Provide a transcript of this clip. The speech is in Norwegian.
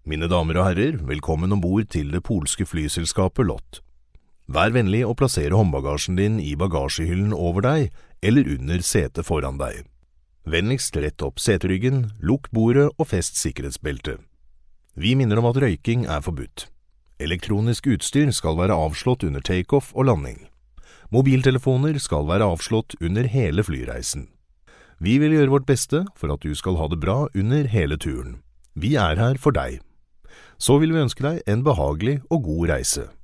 Mine damer og herrer, velkommen ombord til det polske flyselskapet LOT. Vær vennlig å plassere håndbagasjen din i bagasjehyllen over deg eller under setet foran deg. Vennligst rett opp seteryggen, lukk bordet og fest sikkerhetsbeltet. Vi minner om at røyking er forbudt. Elektronisk utstyr skal være avslått under take-off og landing. Mobiltelefoner skal være avslått under hele flyreisen. Vi vil gjøre vårt beste for at du skal ha det bra under hele turen. Vi er her for deg. Så vil vi ønske deg en behagelig og god reise.